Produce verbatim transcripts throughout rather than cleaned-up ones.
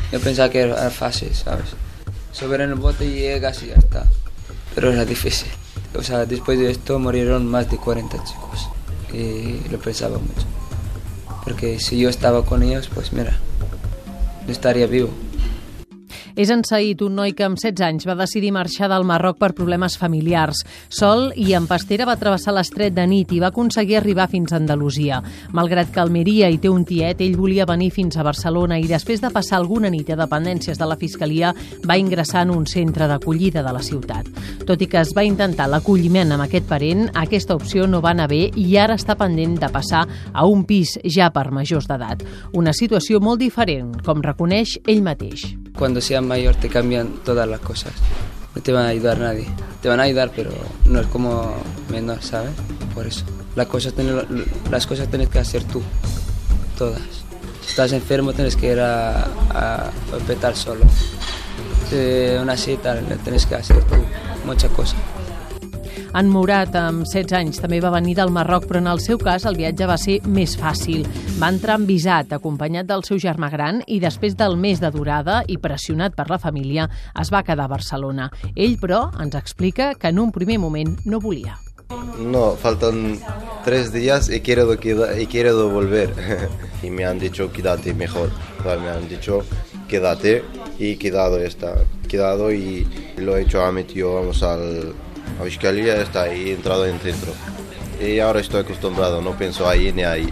Yo pensaba que era fácil, ¿sabes? Subir en el bote y llegas y ya está. Pero era difícil. O sea, después de esto murieron más de cuarenta chicos. Y lo pensaba mucho. Porque si yo estaba con ellos, pues mira, no estaría vivo. És en Saïd, un noi que amb setze anys va decidir marxar del Marroc per problemes familiars. Sol i en pastera va travessar l'estret de nit i va aconseguir arribar fins a Andalusia. Malgrat que Almeria hi té un tiet, ell volia venir fins a Barcelona i després de passar alguna nit a dependències de la Fiscalia va ingressar en un centre d'acollida de la ciutat. Tot i que es va intentar l'acolliment amb aquest parent, aquesta opció no va anar bé i ara està pendent de passar a un pis ja per majors d'edat. Una situació molt diferent, com reconeix ell mateix. Cuando seas mayor te cambian todas las cosas. No te van a ayudar nadie. Te van a ayudar, pero no es como menor, ¿sabes? Por eso. Las cosas, las cosas tienes que hacer tú. Todas. Si estás enfermo tienes que ir a, a hospital solo. Si una cita tienes que hacer tú. Muchas cosas. En Murat, amb setze anys, també va venir del Marroc, però en el seu cas el viatge va ser més fàcil. Va entrar envisat, acompanyat del seu germà gran, i després del mes de durada i pressionat per la família, es va quedar a Barcelona. Ell, però, ens explica que en un primer moment no volia. No, faltan tres días y quiero, y quiero volver. Y me han dicho, quédate mejor. Me han dicho, quédate, y quedado está. Quedado y lo he hecho a mi tío, vamos al... La fiscalía está ahí, entrado en centro. Y ahora estoy acostumbrado, no pienso ahí ni ahí.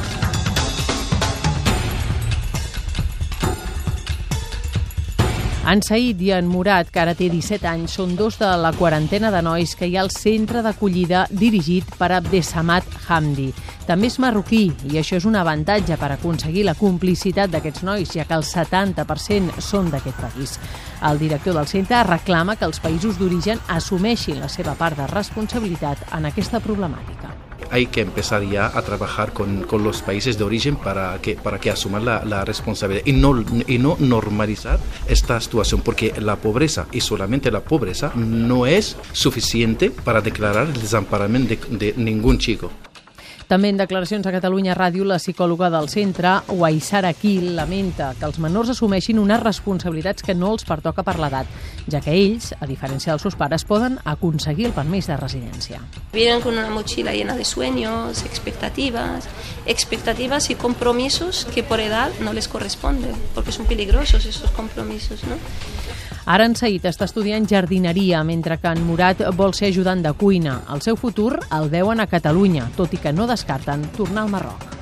En Saïd i en Murat, que ara té disset anys, són dos de la quarantena de nois que hi ha al centre d'acollida dirigit per Abdesamad Hamdi. També és marroquí i això és un avantatge per aconseguir la complicitat d'aquests nois, ja que el setanta per cent són d'aquest país. El director del centre reclama que els països d'origen assumeixin la seva part de responsabilitat en aquesta problemàtica. Hay que empezar ya a trabajar con, con los países de origen para que, para que asuman la, la responsabilidad y no, y no normalizar esta situación, porque la pobreza y solamente la pobreza no es suficiente para declarar el desamparamiento de, de ningún chico. També en declaracions a Catalunya Ràdio, la psicòloga del centre, Waisar Akil, lamenta que els menors assumeixin unes responsabilitats que no els pertoca per l'edat, ja que ells, a diferència dels seus pares, poden aconseguir el permís de residència. Vienen con una mochila llena de sueños, expectativas, expectativas y compromisos que por edad no les corresponden, porque son peligrosos esos compromisos, ¿no? Ara en Saïd està estudiant jardineria, mentre que en Murat vol ser ajudant de cuina. El seu futur el veuen a Catalunya, tot i que no descarten tornar al Marroc.